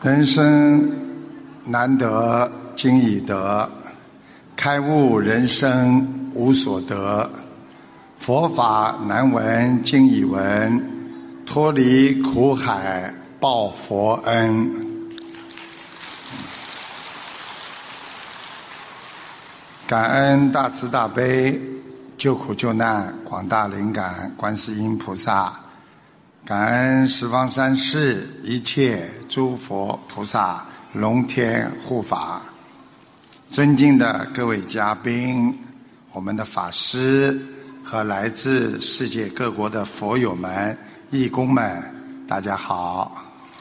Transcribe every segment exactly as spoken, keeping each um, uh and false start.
人生难得今已得，开悟人生无所得。佛法难闻今已闻，脱离苦海报佛恩。感恩大慈大悲救苦救难广大灵感观世音菩萨，感恩十方三世一切诸佛菩萨龙天护法。尊敬的各位嘉宾，我们的法师和来自世界各国的佛友们、义工们，大家好。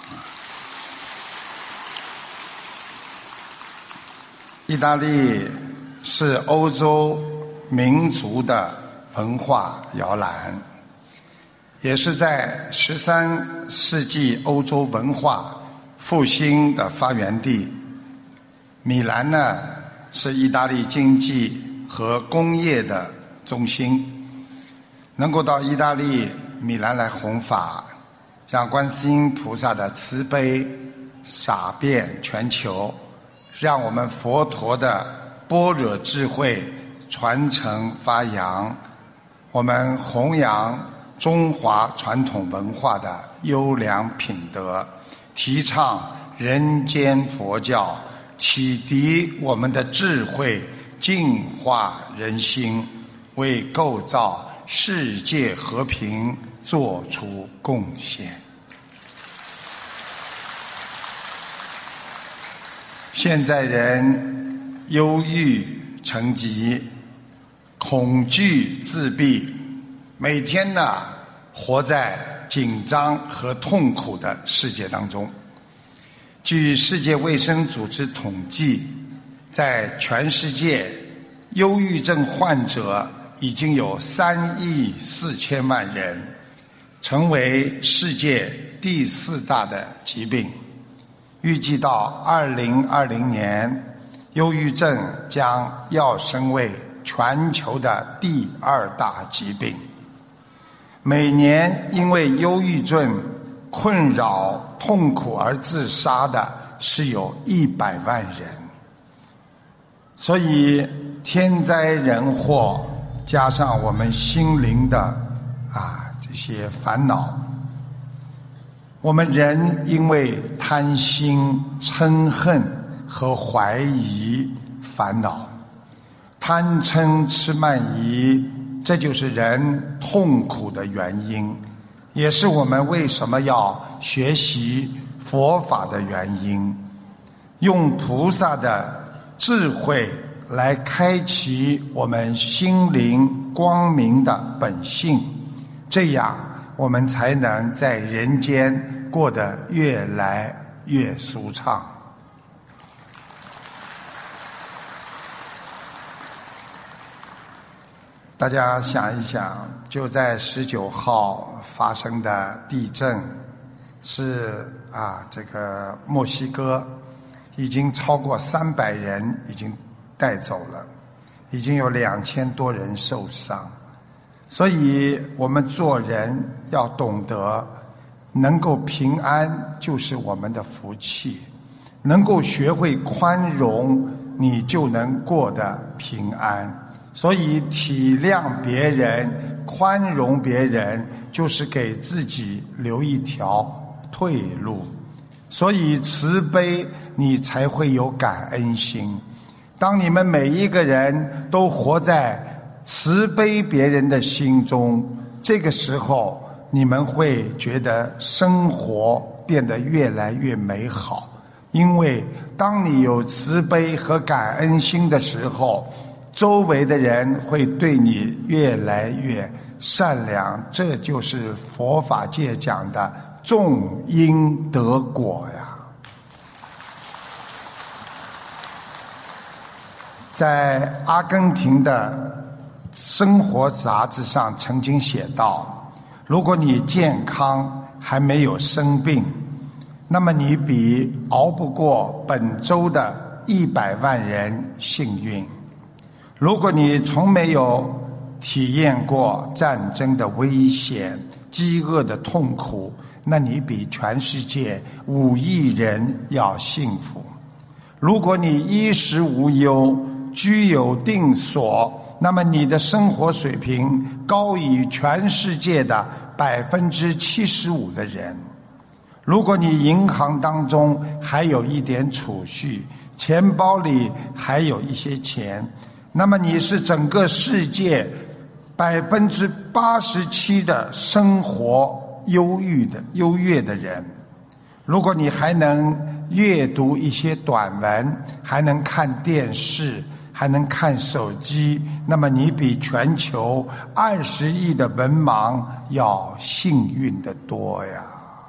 意大利是欧洲民族的文化摇篮，也是在十三世纪欧洲文化复兴的发源地。米兰呢，是意大利经济和工业的中心。能够到意大利米兰来弘法，让观世音菩萨的慈悲洒遍全球，让我们佛陀的般若智慧传承发扬，我们弘扬中华传统文化的优良品德，提倡人间佛教，启迪我们的智慧，净化人心，为构造世界和平做出贡献。现在人忧郁成疾，恐惧自闭，每天呢活在紧张和痛苦的世界当中。据世界卫生组织统计，在全世界忧郁症患者已经有三亿四千万人，成为世界第四大的疾病。预计到二零二零年，忧郁症将跃升为全球的第二大疾病。每年因为忧郁症困扰痛苦而自杀的是有一百万人。所以天灾人祸加上我们心灵的啊这些烦恼，我们人因为贪心、嗔恨和怀疑烦恼，贪嗔痴慢疑，这就是人痛苦的原因，也是我们为什么要学习佛法的原因。用菩萨的智慧来开启我们心灵光明的本性，这样我们才能在人间过得越来越舒畅。大家想一想，就在十九号发生的地震，是啊，这个墨西哥已经超过三百人已经带走了，已经有两千多人受伤。所以我们做人要懂得，能够平安就是我们的福气，能够学会宽容，你就能过得平安。所以体谅别人，宽容别人，就是给自己留一条退路。所以慈悲，你才会有感恩心。当你们每一个人都活在慈悲别人的心中，这个时候你们会觉得生活变得越来越美好。因为当你有慈悲和感恩心的时候，周围的人会对你越来越善良，这就是佛法界讲的种因得果呀。在阿根廷的生活杂志上曾经写道，如果你健康还没有生病，那么你比熬不过本州的一百万人幸运。如果你从没有体验过战争的危险、饥饿的痛苦， 那你比全世界五亿人要幸福。如果你衣食无忧，居有定所，那么你的生活水平高于全世界的百分之七十五的人。如果你银行当中还有一点储蓄，钱包里还有一些钱，那么你是整个世界百分之八十七的生活优郁的优越的人。如果你还能阅读一些短文，还能看电视，还能看手机，那么你比全球二十亿的文盲要幸运得多呀。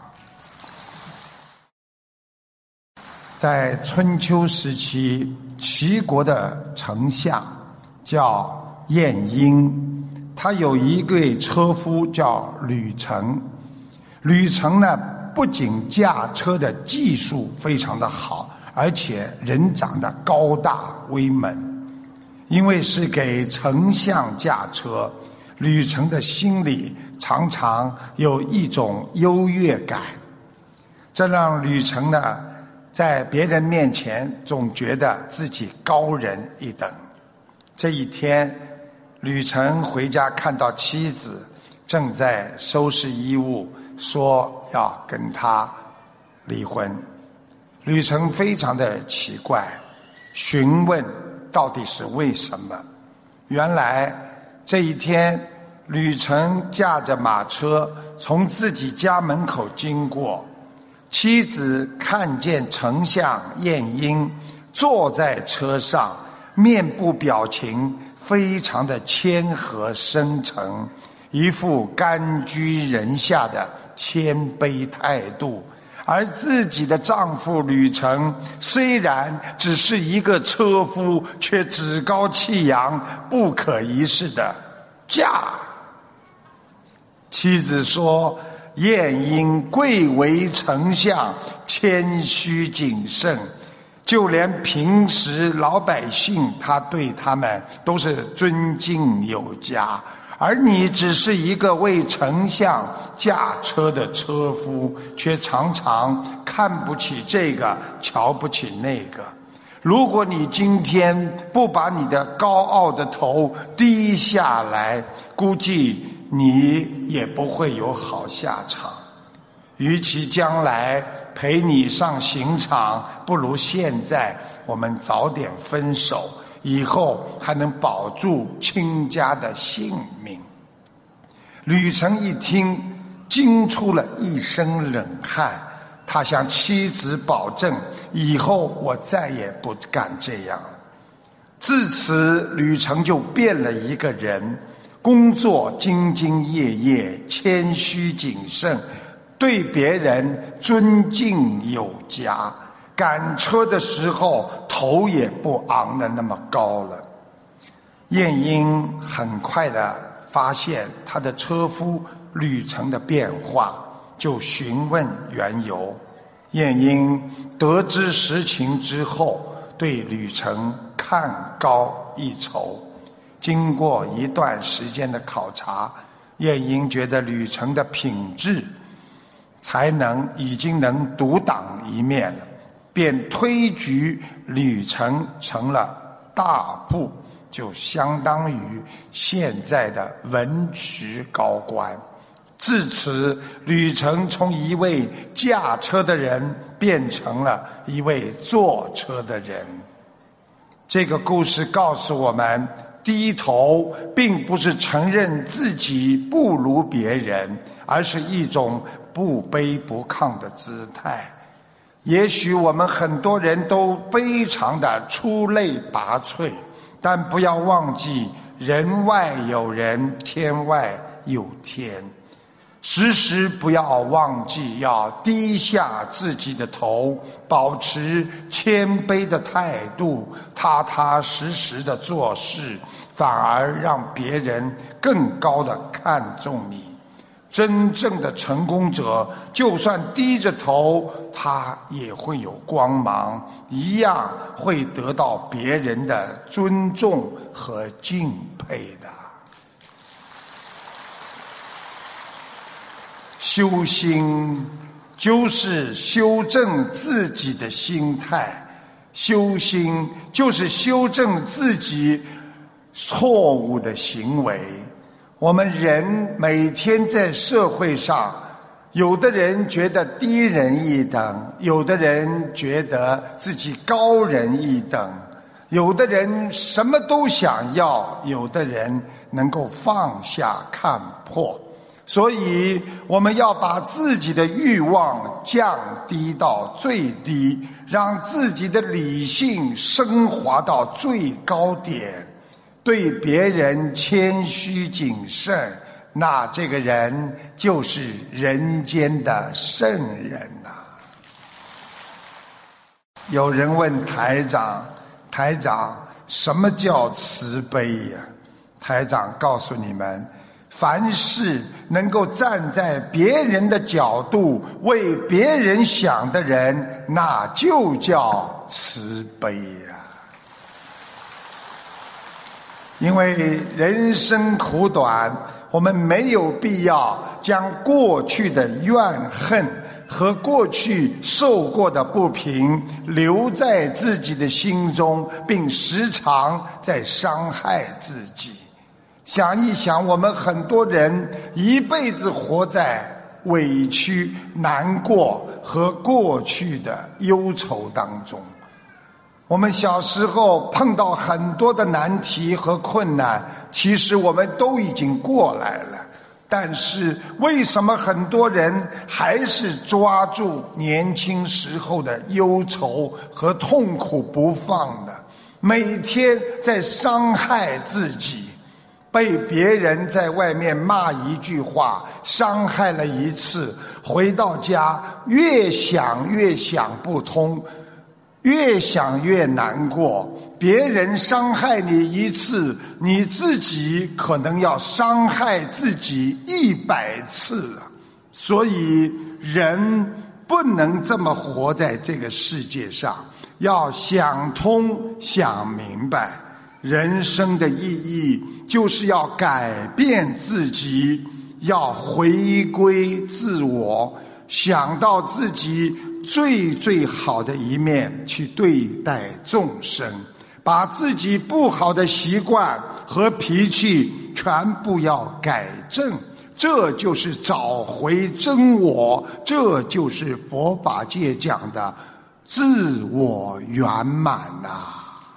在春秋时期，齐国的丞相叫晏婴，他有一位车夫叫吕程。吕程呢，不仅驾车的技术非常的好，而且人长得高大威猛。因为是给丞相驾车，吕程的心里常常有一种优越感，这让吕程呢在别人面前总觉得自己高人一等。这一天，吕程回家看到妻子正在收拾衣物，说要跟他离婚。吕程非常的奇怪，询问到底是为什么。原来这一天，吕程驾着马车从自己家门口经过，妻子看见丞相晏婴坐在车上，面部表情非常的谦和深沉，一副甘居人下的谦卑态度。而自己的丈夫吕程虽然只是一个车夫，却趾高气扬，不可一世的驾。妻子说，晏婴贵为丞相，谦虚谨慎，就连平时老百姓他对他们都是尊敬有加，而你只是一个为丞相驾车的车夫，却常常看不起这个，瞧不起那个。如果你今天不把你的高傲的头低下来，估计你也不会有好下场。与其将来陪你上刑场，不如现在我们早点分手，以后还能保住亲家的性命。吕程一听，惊出了一身冷汗，他向妻子保证，以后我再也不敢这样了。自此，吕程就变了一个人，工作兢兢业业，谦虚谨慎，对别人尊敬有加，赶车的时候头也不昂得那么高了。晏婴很快的发现他的车夫吕程的变化，就询问缘由。晏婴得知实情之后，对吕程看高一筹。经过一段时间的考察，晏婴觉得吕程的品质才能已经能独当一面了，便推举吕程成了大部，就相当于现在的文职高官。自此，吕程从一位驾车的人变成了一位坐车的人。这个故事告诉我们，低头并不是承认自己不如别人，而是一种不卑不亢的姿态。也许我们很多人都非常的出类拔萃，但不要忘记，人外有人，天外有天。时时不要忘记要低下自己的头，保持谦卑的态度，踏踏实实的做事，反而让别人更高的看重你。真正的成功者，就算低着头，他也会有光芒，一样会得到别人的尊重和敬佩的。 修心就是修正自己的心态，修心就是修正自己错误的行为。我们人每天在社会上，有的人觉得低人一等，有的人觉得自己高人一等，有的人什么都想要，有的人能够放下看破。所以我们要把自己的欲望降低到最低，让自己的理性升华到最高点，对别人谦虚谨慎，那这个人就是人间的圣人啊。有人问台长，台长，什么叫慈悲呀？台长告诉你们，凡是能够站在别人的角度为别人想的人，那就叫慈悲呀。因为人生苦短，我们没有必要将过去的怨恨和过去受过的不平留在自己的心中，并时常在伤害自己。想一想，我们很多人一辈子活在委屈、难过和过去的忧愁当中。我们小时候碰到很多的难题和困难，其实我们都已经过来了，但是为什么很多人还是抓住年轻时候的忧愁和痛苦不放呢？每天在伤害自己，被别人在外面骂一句话，伤害了一次，回到家越想越想不通，越想越难过。别人伤害你一次，你自己可能要伤害自己一百次啊！所以人不能这么活在这个世界上，要想通想明白。人生的意义就是要改变自己，要回归自我，想到自己最最好的一面去对待众生，把自己不好的习惯和脾气全部要改正，这就是找回真我，这就是佛法界讲的自我圆满啊。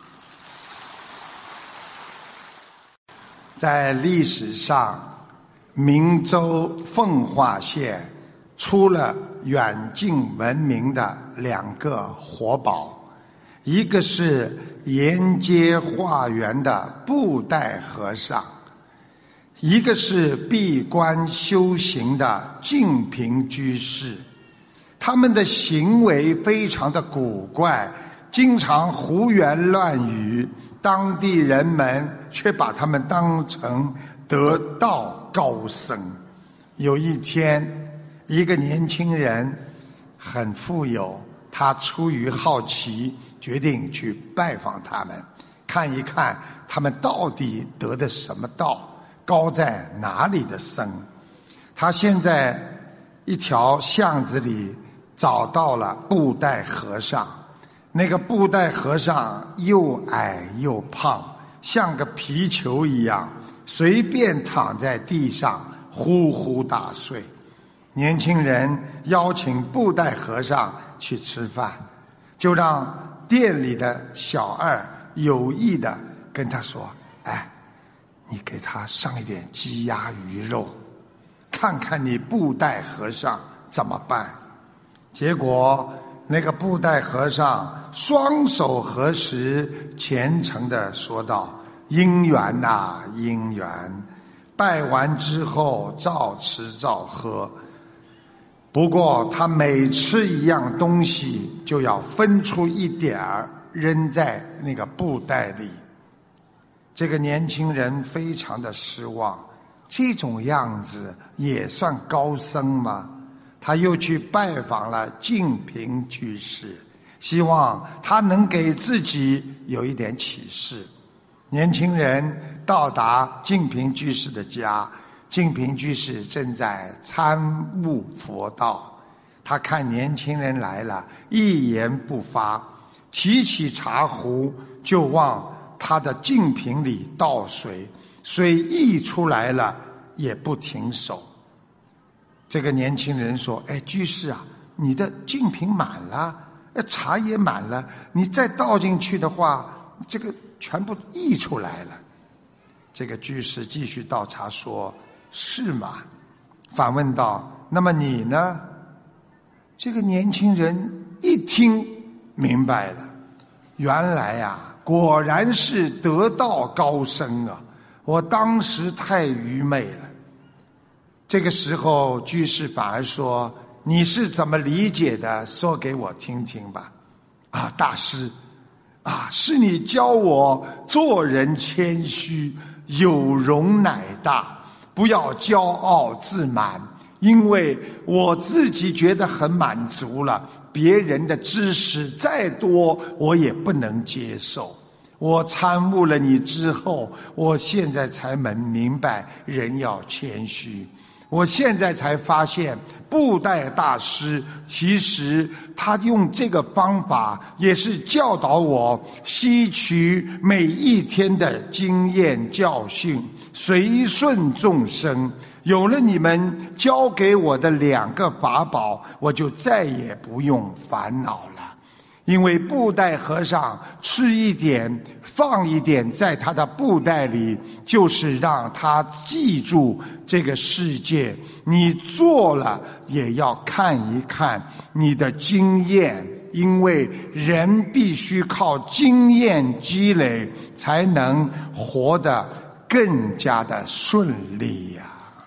在历史上，明州奉化县出了远近闻名的两个活宝，一个是沿街化缘的布袋和尚，一个是闭关修行的净瓶居士。他们的行为非常的古怪，经常胡言乱语，当地人们却把他们当成得道高僧。有一天，一个年轻人很富有，他出于好奇，决定去拜访他们，看一看他们到底得的什么道，高在哪里的僧。他现在一条巷子里找到了布袋和尚。那个布袋和尚又矮又胖，像个皮球一样，随便躺在地上呼呼大睡。年轻人邀请布袋和尚去吃饭，就让店里的小二有意的跟他说，哎，你给他上一点鸡鸭鱼肉，看看你布袋和尚怎么办。结果那个布袋和尚双手合十，虔诚地说道，因缘呐、啊、因缘，拜完之后照吃照喝。不过他每吃一样东西就要分出一点儿扔在那个布袋里。这个年轻人非常的失望，这种样子也算高僧吗？他又去拜访了净瓶居士，希望他能给自己有一点启示。年轻人到达净瓶居士的家， 净瓶居士正在参悟佛道，他看年轻人来了，一言不发，提起茶壶就往他的净瓶里倒水，水溢出来了也不停手。这个年轻人说：哎，居士啊，你的净瓶满了，茶也满了，你再倒进去的话，这个全部溢出来了。这个居士继续倒茶说：是吗？反问道：那么你呢？这个年轻人一听明白了，原来啊，果然是得道高僧啊，我当时太愚昧了。这个时候居士反而说：你是怎么理解的？说给我听听吧。啊，大师啊，是你教我做人谦虚，有容乃大，不要骄傲自满，因为我自己觉得很满足了，别人的知识再多我也不能接受。我参悟了你之后，我现在才能明白人要谦虚。我现在才发现，布袋大师其实他用这个方法也是教导我吸取每一天的经验教训，随顺众生。有了你们教给我的两个法宝，我就再也不用烦恼了。因为布袋和尚吃一点放一点在他的布袋里，就是让他记住这个世界。你做了也要看一看你的经验，因为人必须靠经验积累才能活得更加的顺利呀。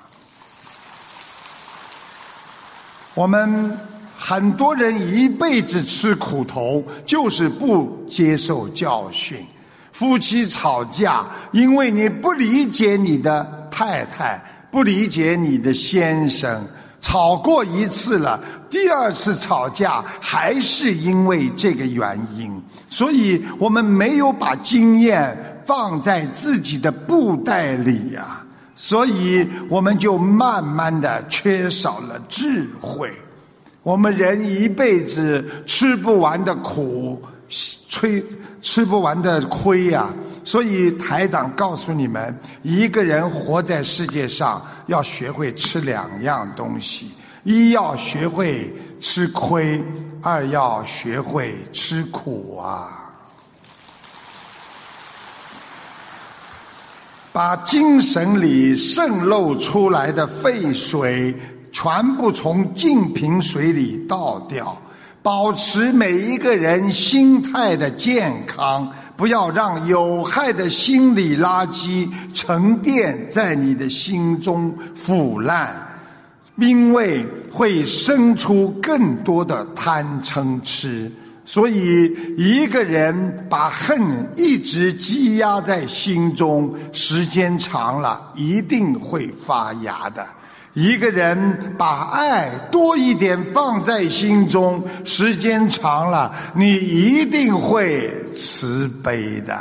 我们很多人一辈子吃苦头，就是不接受教训。夫妻吵架，因为你不理解你的太太，不理解你的先生，吵过一次了，第二次吵架还是因为这个原因。所以我们没有把经验放在自己的布袋里啊，所以我们就慢慢的缺少了智慧。我们人一辈子吃不完的苦，吹吃不完的亏呀、啊！所以台长告诉你们，一个人活在世界上，要学会吃两样东西：一要学会吃亏，二要学会吃苦啊！把精神里渗漏出来的废水全部从净瓶水里倒掉，保持每一个人心态的健康，不要让有害的心理垃圾沉淀在你的心中腐烂，因为会生出更多的贪嗔痴。所以一个人把恨一直积压在心中，时间长了一定会发芽的。一个人把爱多一点放在心中，时间长了，你一定会慈悲的。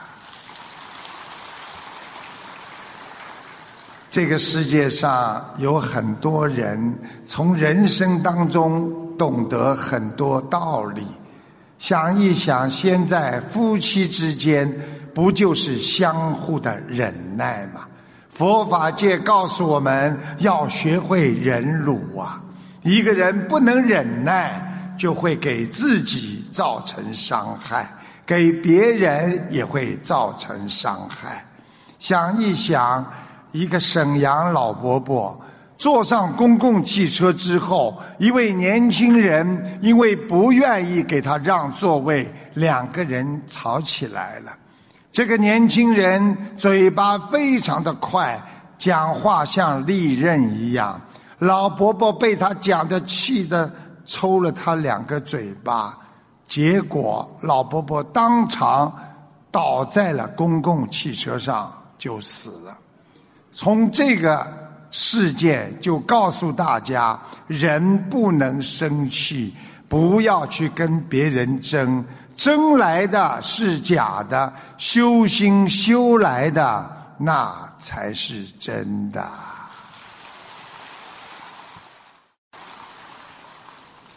这个世界上有很多人从人生当中懂得很多道理，想一想，现在夫妻之间不就是相互的忍耐吗？佛法界告诉我们要学会忍辱啊！一个人不能忍耐，就会给自己造成伤害，给别人也会造成伤害。想一想，一个沈阳老伯伯坐上公共汽车之后，一位年轻人因为不愿意给他让座位，两个人吵起来了。这个年轻人嘴巴非常的快，讲话像利刃一样，老伯伯被他讲得气得抽了他两个嘴巴，结果老伯伯当场倒在了公共汽车上就死了。从这个事件就告诉大家，人不能生气，不要去跟别人争，争来的是假的，修心修来的那才是真的。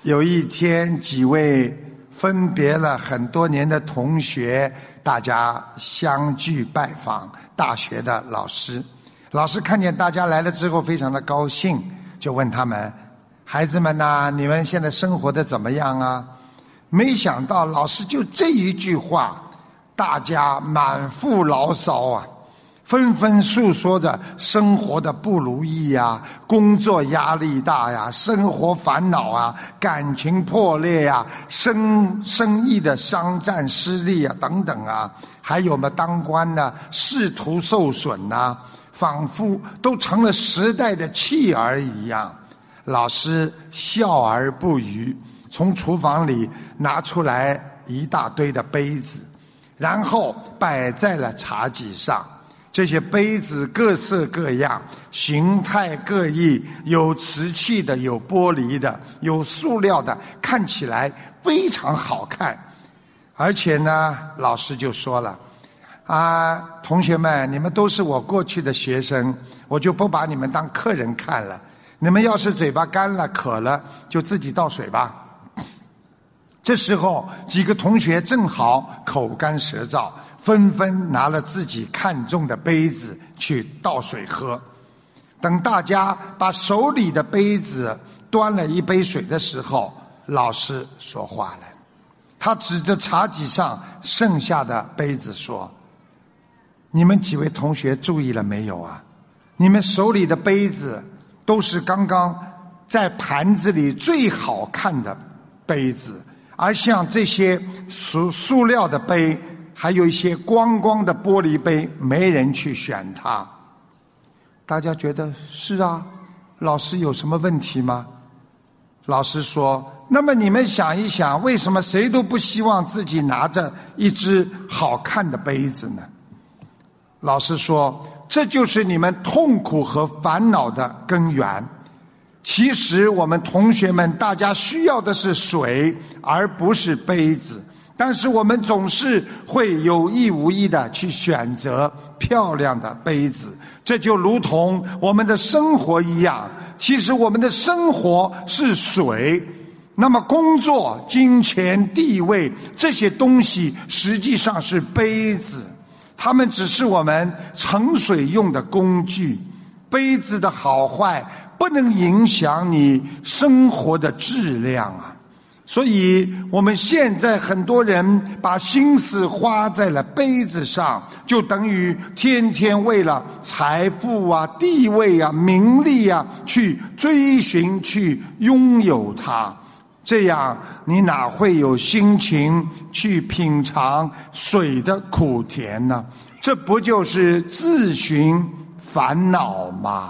有一天，几位分别了很多年的同学，大家相聚拜访大学的老师。老师看见大家来了之后非常的高兴，就问他们：孩子们呐，你们现在生活的怎么样啊？没想到老师就这一句话，大家满腹牢骚啊，纷纷诉说着生活的不如意呀、工作压力大呀、生活烦恼啊、感情破裂呀、生生意的商战失利啊等等啊，还有嘛当官的仕途受损呐、仿佛都成了时代的弃儿一样。老师笑而不语，从厨房里拿出来一大堆的杯子，然后摆在了茶几上。这些杯子各色各样，形态各异，有瓷器的，有玻璃的，有塑料的，看起来非常好看。而且呢，老师就说了，啊，同学们，你们都是我过去的学生，我就不把你们当客人看了。你们要是嘴巴干了、渴了，就自己倒水吧。这时候，几个同学正好口干舌燥，纷纷拿了自己看中的杯子去倒水喝。等大家把手里的杯子端了一杯水的时候，老师说话了。他指着茶几上剩下的杯子说：你们几位同学注意了没有啊？你们手里的杯子都是刚刚在盘子里最好看的杯子，而像这些塑塑料的杯，还有一些光光的玻璃杯，没人去选它。大家觉得是啊，老师有什么问题吗？老师说，那么你们想一想，为什么谁都不希望自己拿着一只好看的杯子呢？老师说，这就是你们痛苦和烦恼的根源。其实我们同学们大家需要的是水，而不是杯子。但是我们总是会有意无意的去选择漂亮的杯子，这就如同我们的生活一样。其实我们的生活是水，那么工作、金钱、地位这些东西实际上是杯子，它们只是我们盛水用的工具。杯子的好坏不能影响你生活的质量啊！所以我们现在很多人把心思花在了杯子上，就等于天天为了财富啊、地位啊、名利啊去追寻、去拥有它。这样你哪会有心情去品尝水的苦甜呢？这不就是自寻烦恼吗？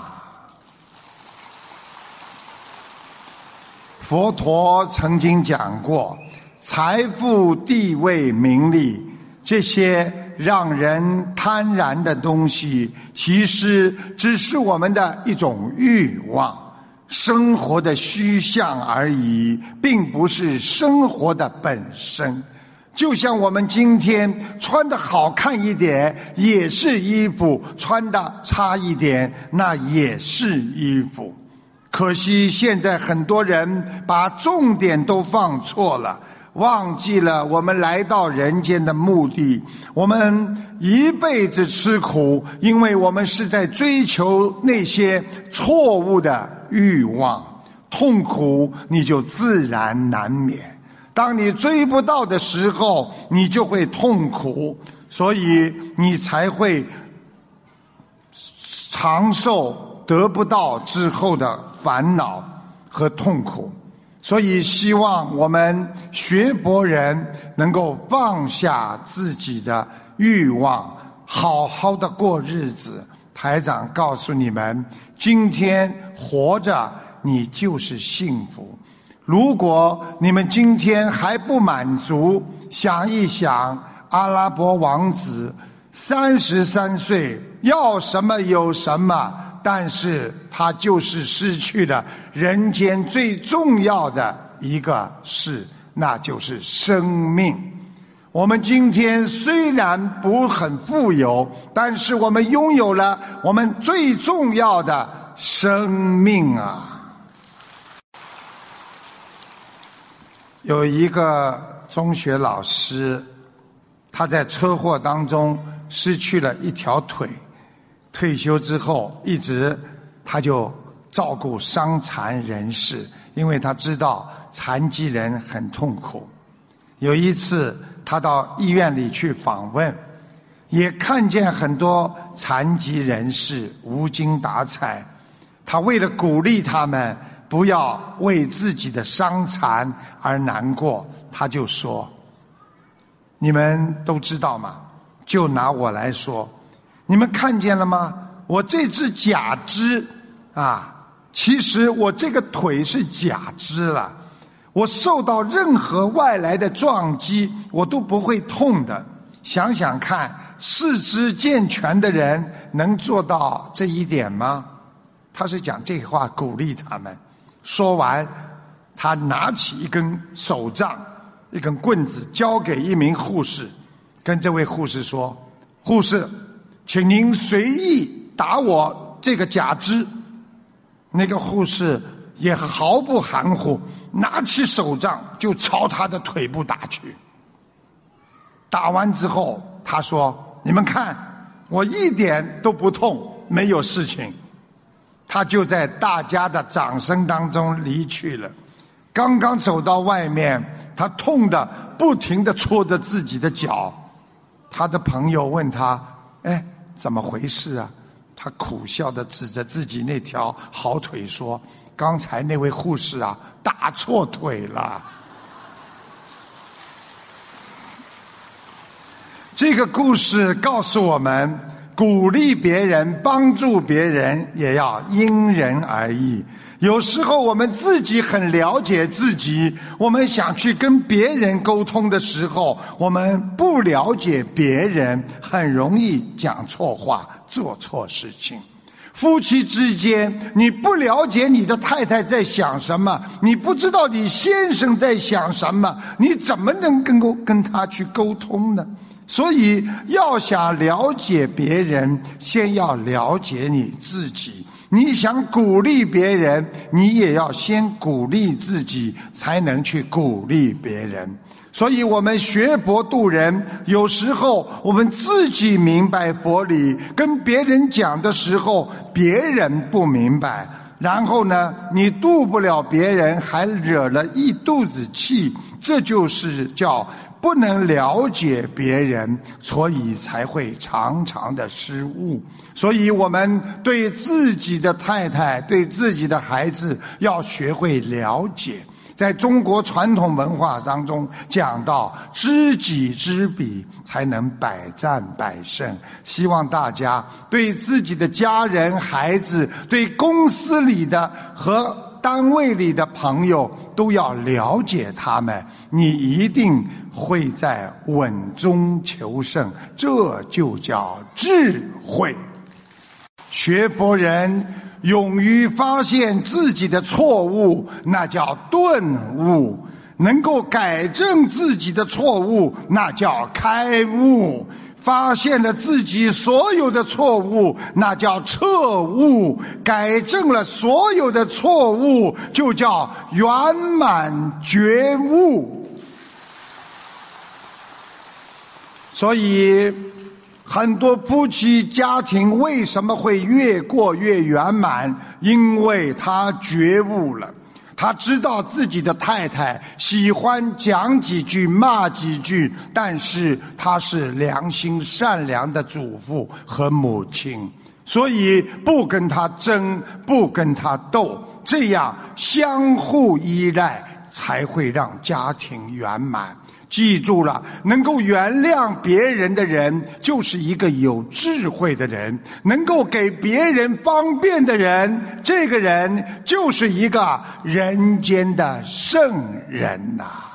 佛陀曾经讲过，财富、地位、名利，这些让人贪婪的东西，其实只是我们的一种欲望，生活的虚像而已，并不是生活的本身。就像我们今天穿得好看一点也是衣服，穿得差一点那也是衣服。可惜现在很多人把重点都放错了，忘记了我们来到人间的目的。我们一辈子吃苦，因为我们是在追求那些错误的欲望，痛苦你就自然难免。当你追不到的时候，你就会痛苦，所以你才会长寿得不到之后的烦恼和痛苦。所以希望我们学佛人能够放下自己的欲望，好好的过日子。台长告诉你们，今天活着你就是幸福。如果你们今天还不满足，想一想阿拉伯王子三十三岁，要什么有什么，但是他就是失去了人间最重要的一个事，那就是生命。我们今天虽然不很富有，但是我们拥有了我们最重要的生命啊！ 有一个中学老师，他在车祸当中失去了一条腿，退休之后一直他就照顾伤残人士，因为他知道残疾人很痛苦。有一次他到医院里去访问，也看见很多残疾人士无精打采，他为了鼓励他们不要为自己的伤残而难过，他就说，你们都知道吗？就拿我来说，你们看见了吗？我这只假肢啊，其实我这个腿是假肢了，我受到任何外来的撞击我都不会痛的。想想看，四肢健全的人能做到这一点吗？他是讲这话鼓励他们。说完，他拿起一根手杖，一根棍子，交给一名护士，跟这位护士说，护士，请您随意打我这个假肢。那个护士也毫不含糊，拿起手杖就朝他的腿部打去。打完之后他说，你们看，我一点都不痛，没有事情。他就在大家的掌声当中离去了。刚刚走到外面，他痛得不停地戳着自己的脚。他的朋友问他，哎，怎么回事啊？他苦笑地指着自己那条好腿说，刚才那位护士啊，打错腿了。这个故事告诉我们，鼓励别人，帮助别人也要因人而异。有时候我们自己很了解自己，我们想去跟别人沟通的时候，我们不了解别人，很容易讲错话，做错事情。夫妻之间，你不了解你的太太在想什么，你不知道你先生在想什么，你怎么能跟跟他去沟通呢？所以要想了解别人，先要了解你自己。你想鼓励别人，你也要先鼓励自己，才能去鼓励别人。所以我们学佛度人，有时候我们自己明白佛理，跟别人讲的时候别人不明白，然后呢你度不了别人，还惹了一肚子气，这就是叫不能了解别人，所以才会常常的失误。所以我们对自己的太太，对自己的孩子要学会了解。在中国传统文化当中讲到，知己知彼，才能百战百胜。希望大家对自己的家人、孩子，对公司里的和单位里的朋友都要了解他们，你一定会在稳中求胜，这就叫智慧。学佛人勇于发现自己的错误，那叫顿悟；能够改正自己的错误，那叫开悟；发现了自己所有的错误，那叫彻悟；改正了所有的错误，就叫圆满觉悟。所以很多夫妻家庭为什么会越过越圆满？因为他觉悟了，他知道自己的太太喜欢讲几句骂几句，但是他是良心善良的主妇和母亲，所以不跟他争，不跟他斗，这样相互依赖，才会让家庭圆满。记住了，能够原谅别人的人就是一个有智慧的人，能够给别人方便的人，这个人就是一个人间的圣人呐、啊。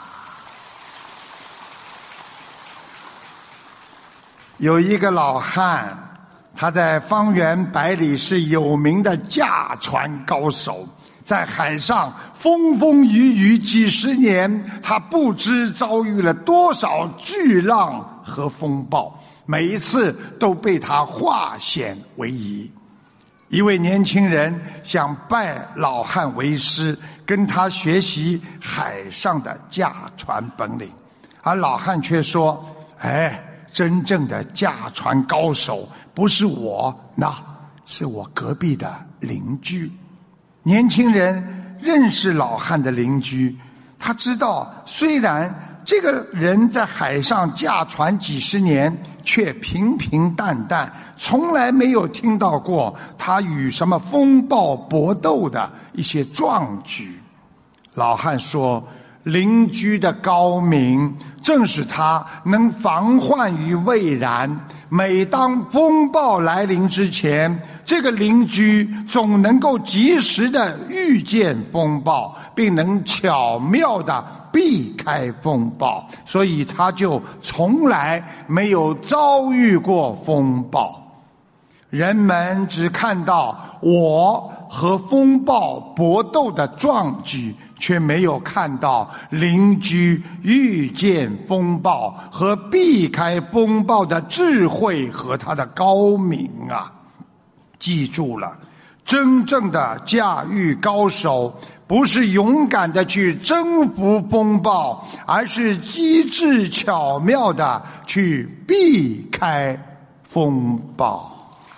有一个老汉，他在方圆百里是有名的驾船高手，在海上风风雨雨几十年，他不知遭遇了多少巨浪和风暴，每一次都被他化险为夷。 一位年轻人想拜老汉为师，跟他学习海上的驾船本领，而老汉却说：哎，真正的驾船高手不是我，那是我隔壁的邻居。年轻人认识老汉的邻居，他知道虽然这个人在海上驾船几十年，却平平淡淡，从来没有听到过他与什么风暴搏斗的一些壮举。老汉说，邻居的高明正是他能防患于未然，每当风暴来临之前，这个邻居总能够及时的预见风暴，并能巧妙的避开风暴，所以他就从来没有遭遇过风暴。人们只看到我和风暴搏斗的壮举，却没有看到邻居预见风暴和避开风暴的智慧和他的高明啊！记住了，真正的驾驭高手不是勇敢的去征服风暴，而是机智巧妙的去避开风暴。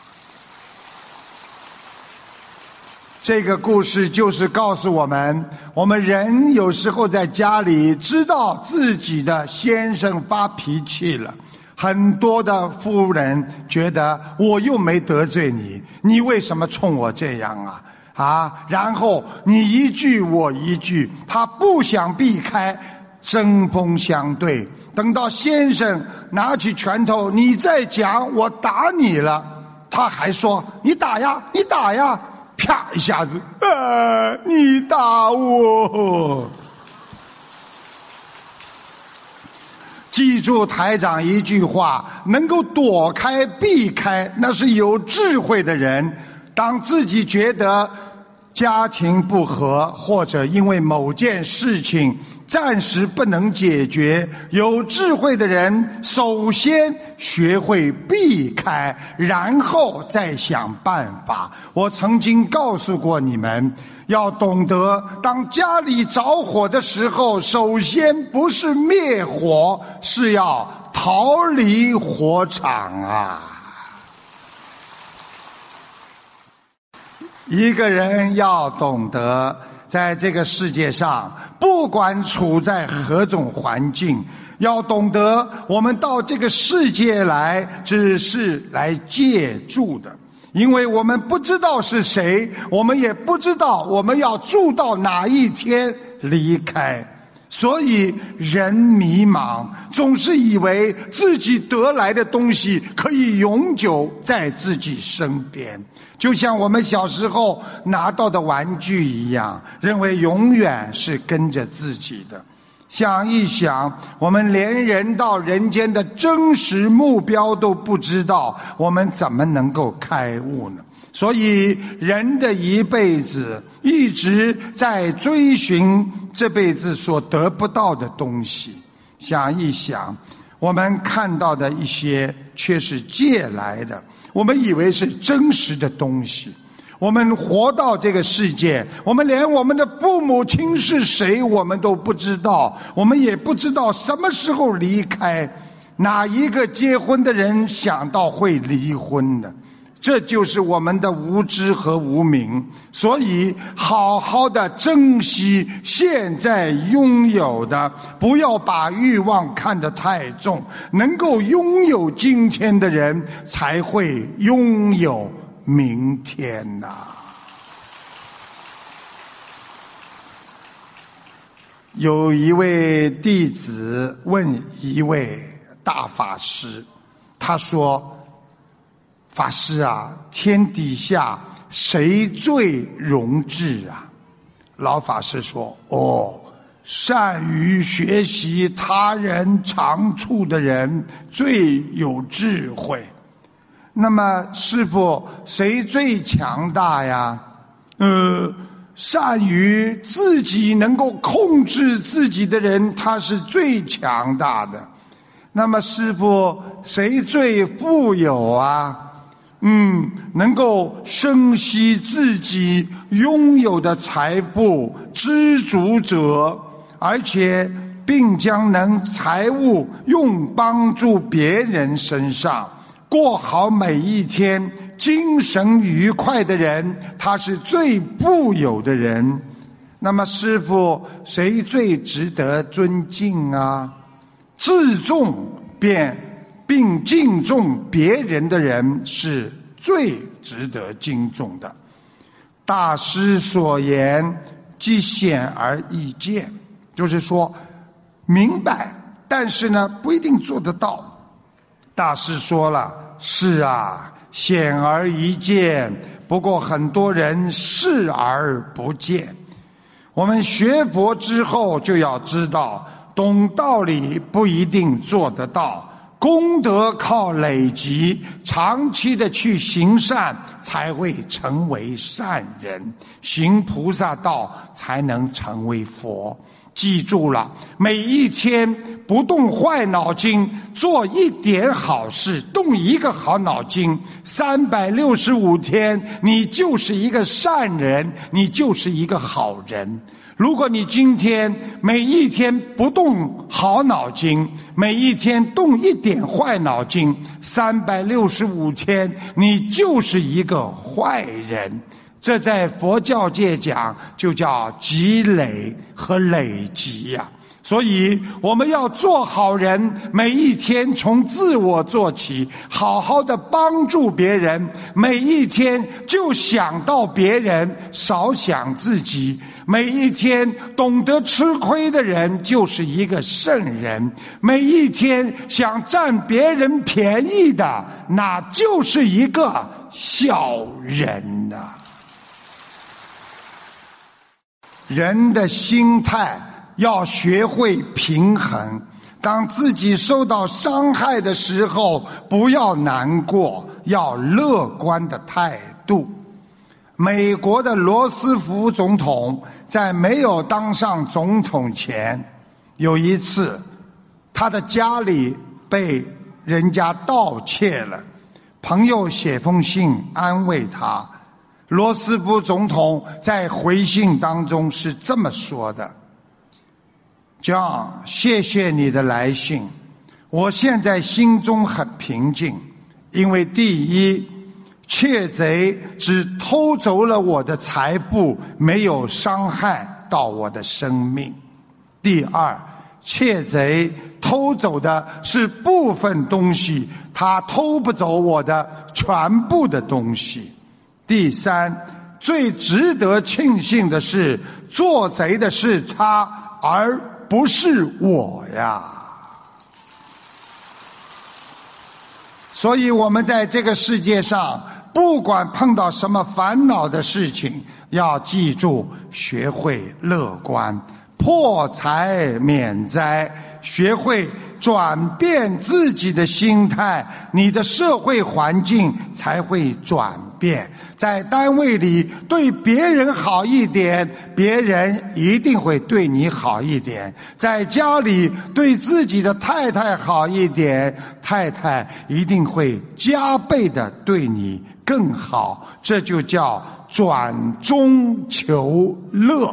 这个故事就是告诉我们，我们人有时候在家里知道自己的先生发脾气了，很多的夫人觉得我又没得罪你，你为什么冲我这样啊？啊，然后你一句我一句，他不想避开，针锋相对。等到先生拿起拳头，你再讲我打你了，他还说你打呀，你打呀。啪一下子，呃，你打我！记住台长一句话，能够躲开避开，那是有智慧的人。当自己觉得家庭不和，或者因为某件事情暂时不能解决，有智慧的人首先学会避开，然后再想办法。我曾经告诉过你们，要懂得当家里着火的时候，首先不是灭火，是要逃离火场啊！一个人要懂得在这个世界上，不管处在何种环境，要懂得我们到这个世界来只是来借住的，因为我们不知道是谁，我们也不知道我们要住到哪一天离开，所以人迷茫，总是以为自己得来的东西可以永久在自己身边，就像我们小时候拿到的玩具一样，认为永远是跟着自己的。想一想，我们连人到人间的真实目标都不知道，我们怎么能够开悟呢？所以人的一辈子一直在追寻这辈子所得不到的东西。想一想，我们看到的一些却是借来的，我们以为是真实的东西。我们活到这个世界，我们连我们的父母亲是谁我们都不知道，我们也不知道什么时候离开。哪一个结婚的人想到会离婚呢？这就是我们的无知和无明。所以好好的珍惜现在拥有的，不要把欲望看得太重。能够拥有今天的人，才会拥有明天呐、啊。有一位弟子问一位大法师，他说，法师啊，天底下谁最荣智啊？老法师说，哦，善于学习他人长处的人最有智慧。那么师父，谁最强大呀？呃，善于自己能够控制自己的人，他是最强大的。那么师父，谁最富有啊？ 嗯，能够珍惜自己拥有的财富，知足者，而且并将能财物用帮助别人身上，过好每一天，精神愉快的人，他是最富有的人。那么师父，谁最值得尊敬啊？自重便并敬重别人的人是最值得敬重的。大师所言既显而易见，就是说明白，但是呢不一定做得到。大师说了，是啊，显而易见，不过很多人视而不见。我们学佛之后就要知道，懂道理不一定做得到，功德靠累积，长期的去行善才会成为善人，行菩萨道才能成为佛。记住了，每一天不动坏脑筋，做一点好事，动一个好脑筋，三百六十五天你就是一个善人，你就是一个好人。如果你今天每一天不动好脑筋，每一天动一点坏脑筋，三百六十五天你就是一个坏人。这在佛教界讲就叫积累和累积呀、啊。所以我们要做好人，每一天从自我做起，好好的帮助别人，每一天就想到别人，少想自己。每一天懂得吃亏的人就是一个圣人，每一天想占别人便宜的，那就是一个小人呐、啊。人的心态要学会平衡，当自己受到伤害的时候，不要难过，要乐观的态度。美国的罗斯福总统在没有当上总统前，有一次他的家里被人家盗窃了，朋友写封信安慰他。罗斯福总统在回信当中是这么说的： John， 谢谢你的来信，我现在心中很平静，因为第一，窃贼只偷走了我的财富，没有伤害到我的生命；第二，窃贼偷走的是部分东西，他偷不走我的全部的东西；第三，最值得庆幸的是，做贼的是他，而不是我呀。所以我们在这个世界上，不管碰到什么烦恼的事情，要记住学会乐观，破财免灾，学会转变自己的心态，你的社会环境才会转变。在单位里对别人好一点，别人一定会对你好一点；在家里对自己的太太好一点，太太一定会加倍的对你更好。这就叫转中求乐。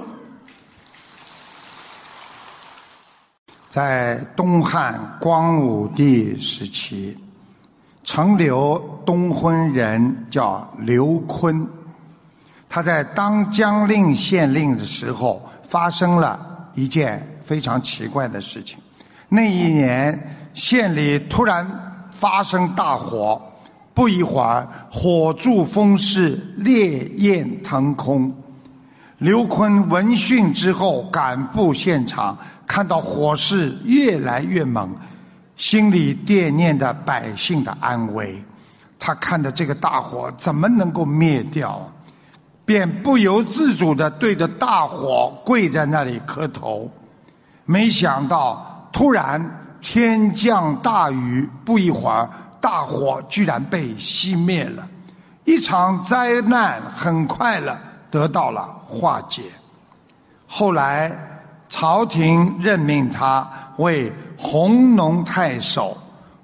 在东汉光武帝时期，陈留东昏人叫刘琨，他在当江令县令的时候，发生了一件非常奇怪的事情。那一年县里突然发生大火，不一会儿火柱风势，烈焰腾空。刘琨闻讯之后赶赴现场，看到火势越来越猛，心里惦念着百姓的安危。他看着这个大火怎么能够灭掉，便不由自主地对着大火跪在那里磕头。没想到突然天降大雨，不一会儿大火居然被熄灭了，一场灾难很快了得到了化解。后来朝廷任命他为弘农太守，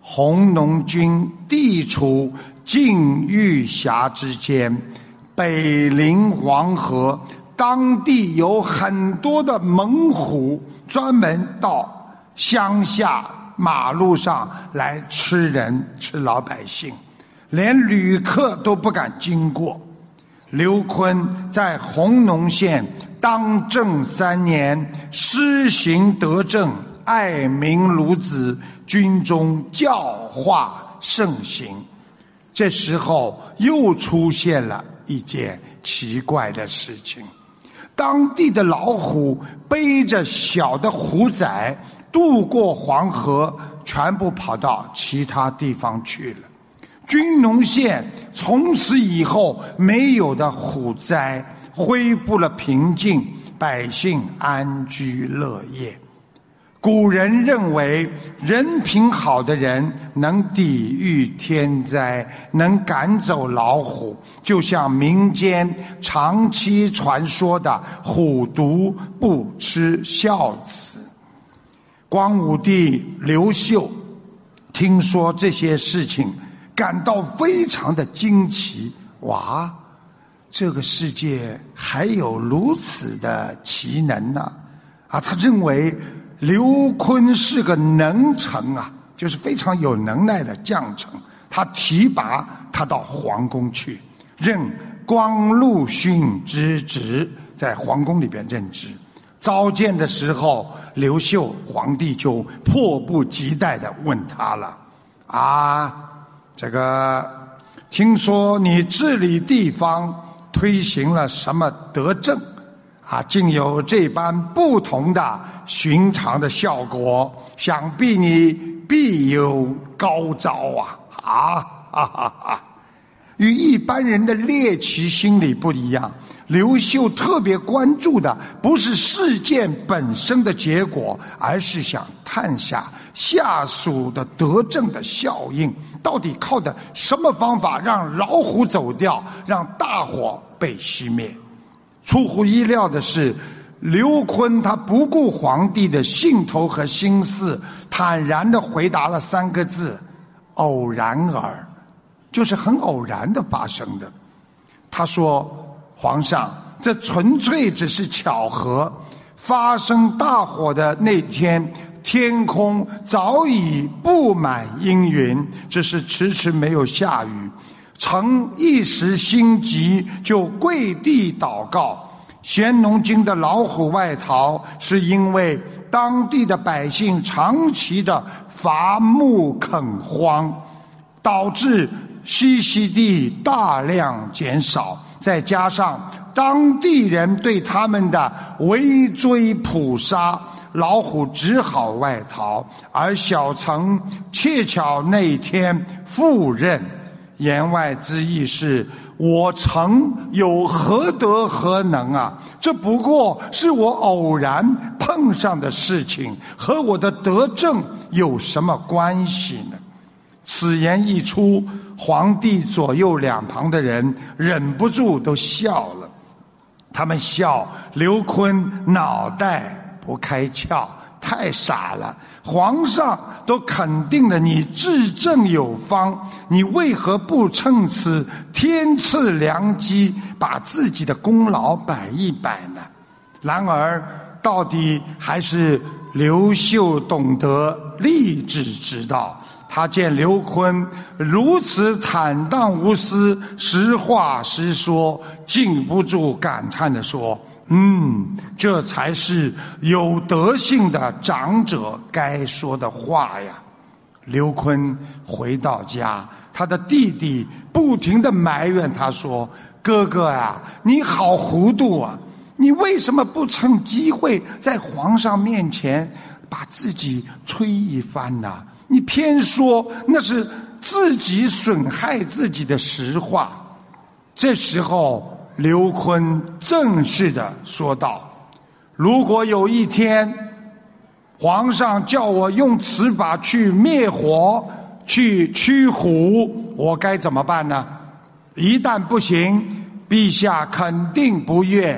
弘农军地处晋豫峡之间，北临黄河，当地有很多的猛虎专门到乡下马路上来吃人吃老百姓，连旅客都不敢经过。刘琨在弘农县当政三年，施行德政，爱民如子，军中教化盛行。这时候又出现了一件奇怪的事情，当地的老虎背着小的虎崽渡过黄河，全部跑到其他地方去了。军农县从此以后没有的虎灾，恢复了平静，百姓安居乐业。古人认为人品好的人能抵御天灾，能赶走老虎，就像民间长期传说的虎毒不吃孝子。光武帝刘秀听说这些事情，感到非常的惊奇，哇，这个世界还有如此的奇能呢！啊，他认为刘琨是个能臣啊，就是非常有能耐的将臣。他提拔他到皇宫去，任光禄勋之职，在皇宫里边任职。召见的时候，刘秀皇帝就迫不及待地问他了：啊，这个听说你治理地方推行了什么德政啊，竟有这般不同的寻常的效果，想必你必有高招啊！啊哈哈哈！与一般人的猎奇心理不一样，刘秀特别关注的不是事件本身的结果，而是想探下下属的德政的效应，到底靠的什么方法让老虎走掉，让大火被熄灭。出乎意料的是，刘琨他不顾皇帝的兴头和心思，坦然地回答了三个字：偶然耳，就是很偶然的发生的。他说：皇上，这纯粹只是巧合，发生大火的那天，天空早已布满阴云，只是迟迟没有下雨。臣一时心急，就跪地祷告。咸农军的老虎外逃，是因为当地的百姓长期的伐木垦荒，导致栖息地大量减少，再加上当地人对他们的围追捕杀，老虎只好外逃。而小臣恰巧那天赴任，言外之意是，我臣有何德何能啊？这不过是我偶然碰上的事情，和我的德政有什么关系呢？此言一出，皇帝左右两旁的人忍不住都笑了。他们笑刘琨脑袋不开窍，太傻了。皇上都肯定了你治政有方，你为何不趁此天赐良机，把自己的功劳摆一摆呢？然而到底还是刘秀懂得励志之道。他见刘琨如此坦荡无私，实话实说，禁不住感叹地说：嗯，这才是有德性的长者该说的话呀。刘琨回到家，他的弟弟不停地埋怨他说：哥哥啊，你好糊涂啊，你为什么不趁机会在皇上面前把自己吹一番呢？你偏说那是自己损害自己的实话。这时候刘琨正式地说道：如果有一天皇上叫我用此法去灭火，去驱虎，我该怎么办呢？一旦不行，陛下肯定不悦，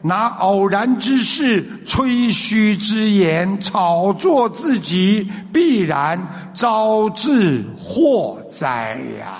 拿偶然之事、吹嘘之言炒作自己，必然招致祸灾呀。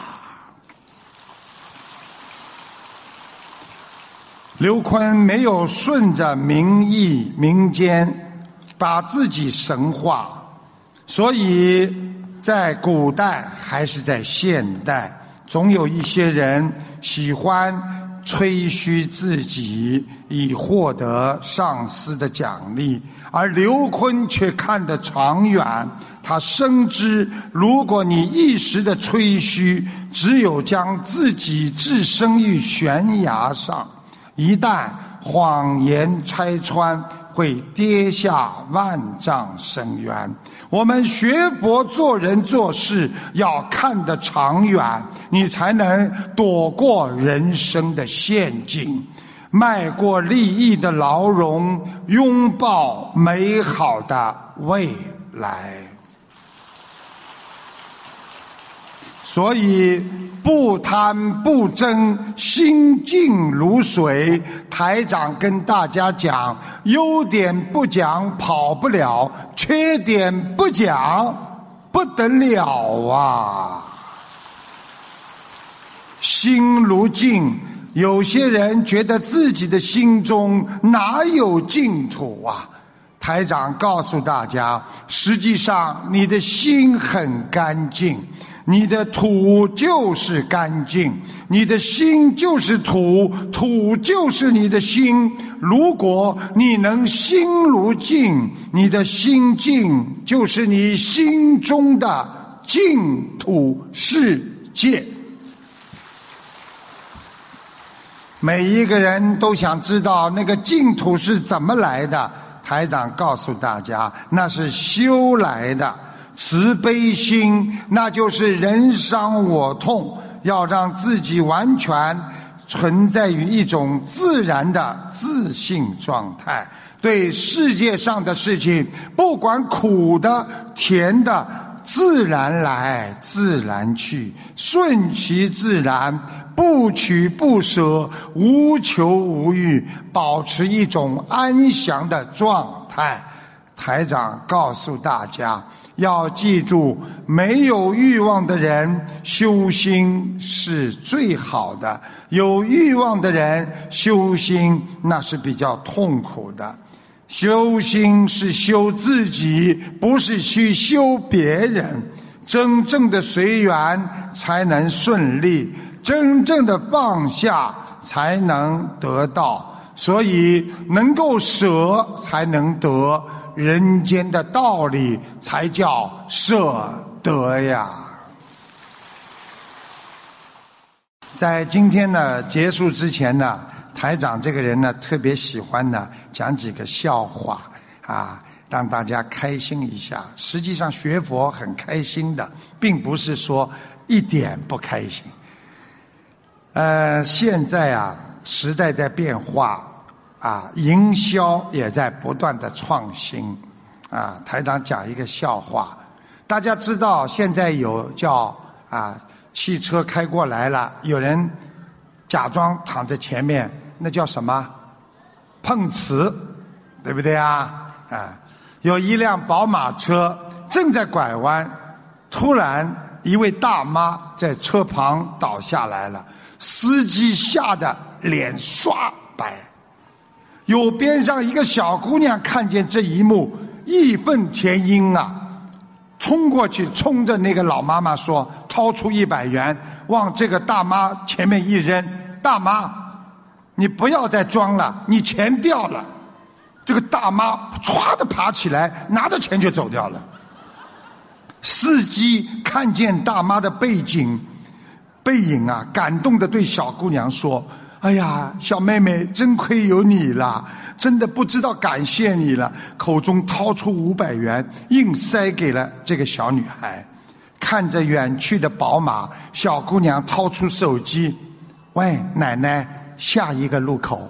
刘坤没有顺着民意民间把自己神化，所以在古代还是在现代，总有一些人喜欢吹嘘自己以获得上司的奖励，而刘坤却看得长远，他深知如果你一时的吹嘘，只有将自己置身于悬崖上，一旦谎言拆穿，会跌下万丈深渊。我们学佛做人做事要看得长远，你才能躲过人生的陷阱，迈过利益的牢笼，拥抱美好的未来。所以不贪不争，心静如水。台长跟大家讲，优点不讲跑不了，缺点不讲不得了啊！心如镜，有些人觉得自己的心中哪有净土啊？台长告诉大家，实际上你的心很干净，你的土就是干净，你的心就是土，土就是你的心。如果你能心如镜，你的心净就是你心中的净土世界。每一个人都想知道那个净土是怎么来的，台长告诉大家，那是修来的。慈悲心，那就是人伤我痛，要让自己完全存在于一种自然的自信状态，对世界上的事情，不管苦的甜的，自然来自然去，顺其自然，不取不舍，无求无欲，保持一种安详的状态。台长告诉大家，要记住，没有欲望的人修心是最好的，有欲望的人修心那是比较痛苦的。修心是修自己，不是去修别人。真正的随缘才能顺利，真正的放下才能得到，所以能够舍才能得，人间的道理才叫舍得呀。在今天呢结束之前呢，台长这个人呢特别喜欢呢讲几个笑话啊，让大家开心一下。实际上学佛很开心的，并不是说一点不开心。呃，现在啊时代在变化啊，营销也在不断的创新啊。台长讲一个笑话，大家知道现在有叫啊汽车开过来了，有人假装躺在前面，那叫什么？碰瓷，对不对啊？啊，有一辆宝马车正在拐弯，突然一位大妈在车旁倒下来了，司机吓得脸刷白。有边上一个小姑娘看见这一幕，义愤填膺啊，冲过去冲着那个老妈妈说，掏出一百元往这个大妈前面一扔，大妈你不要再装了，你钱掉了。这个大妈唰的爬起来，拿着钱就走掉了。司机看见大妈的背景背影啊，感动地对小姑娘说，哎呀，小妹妹，真亏有你了，真的不知道感谢你了。口中掏出五百元，硬塞给了这个小女孩。看着远去的宝马，小姑娘掏出手机，喂，奶奶，下一个路口。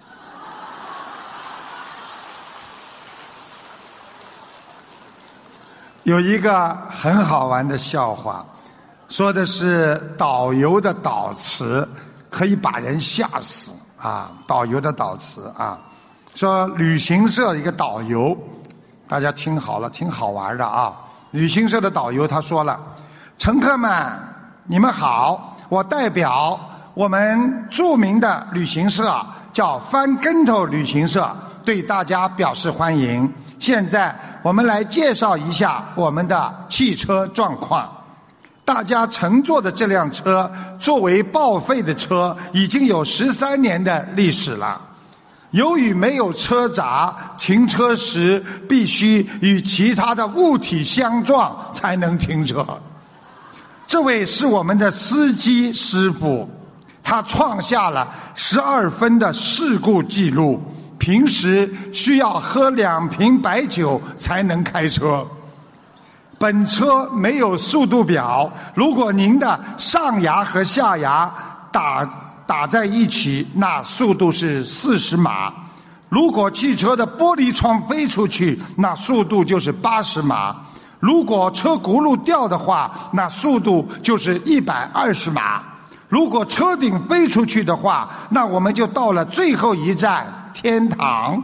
有一个很好玩的笑话，说的是导游的导词可以把人吓死啊，导游的导词啊，说旅行社一个导游，大家听好了，挺好玩的啊。旅行社的导游他说了：乘客们，你们好，我代表我们著名的旅行社叫翻跟头旅行社，对大家表示欢迎。现在我们来介绍一下我们的汽车状况。大家乘坐的这辆车作为报废的车，已经有十三年的历史了。由于没有车闸，停车时必须与其他的物体相撞才能停车。这位是我们的司机师傅，他创下了十二分的事故记录，平时需要喝两瓶白酒才能开车。本车没有速度表，如果您的上牙和下牙打打在一起，那速度是四十码。如果汽车的玻璃窗飞出去，那速度就是八十码。如果车轱辘掉的话，那速度就是一百二十码。如果车顶飞出去的话，那我们就到了最后一站天堂。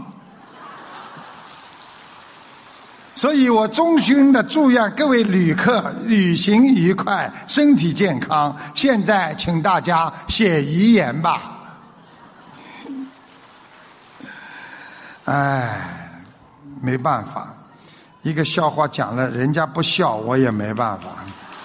所以我衷心的祝愿各位旅客旅行愉快，身体健康。现在请大家写遗言吧。哎，没办法，一个笑话讲了，人家不笑，我也没办法。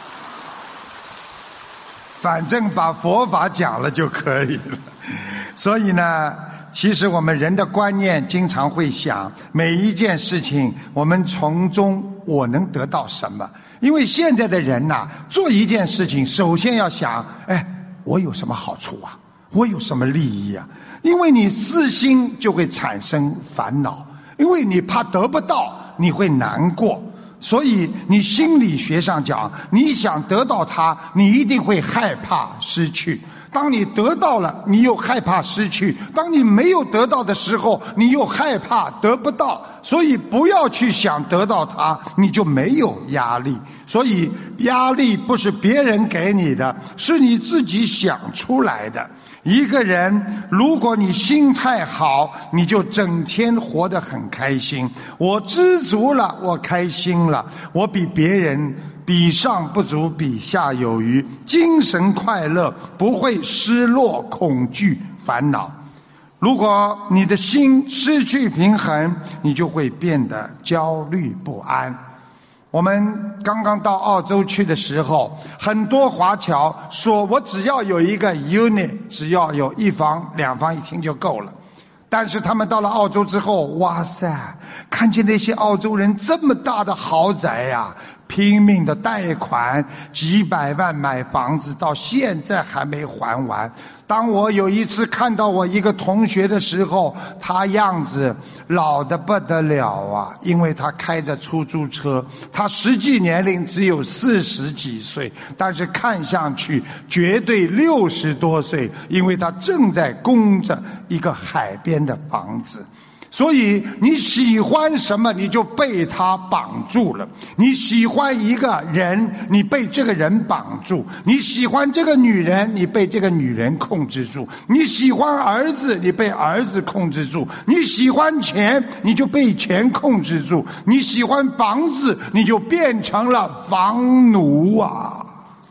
反正把佛法讲了就可以了。所以呢，其实我们人的观念经常会想，每一件事情我们从中我能得到什么？因为现在的人呐、啊，做一件事情首先要想，哎，我有什么好处啊？我有什么利益啊？因为你私心就会产生烦恼，因为你怕得不到，你会难过。所以你心理学上讲，你想得到它，你一定会害怕失去。当你得到了，你又害怕失去；当你没有得到的时候，你又害怕得不到。所以不要去想得到它，你就没有压力。所以压力不是别人给你的，是你自己想出来的。一个人如果你心态好，你就整天活得很开心。我知足了，我开心了，我比别人比上不足，比下有余，精神快乐，不会失落、恐惧、烦恼。如果你的心失去平衡，你就会变得焦虑不安。我们刚刚到澳洲去的时候，很多华侨说，我只要有一个 unit， 只要有一房两房一厅就够了。但是他们到了澳洲之后，哇塞，看见那些澳洲人这么大的豪宅呀、啊，拼命的贷款几百万买房子，到现在还没还完。当我有一次看到我一个同学的时候，他样子老得不得了啊，因为他开着出租车，他实际年龄只有四十几岁，但是看上去绝对六十多岁，因为他正在供着一个海边的房子。所以你喜欢什么，你就被他绑住了。你喜欢一个人，你被这个人绑住；你喜欢这个女人，你被这个女人控制住；你喜欢儿子，你被儿子控制住；你喜欢钱，你就被钱控制住；你喜欢房子，你就变成了房奴啊！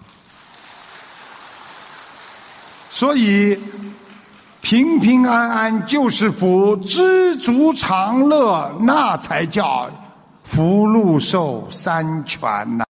所以平平安安就是福，知足常乐，那才叫福禄寿三全呐、啊。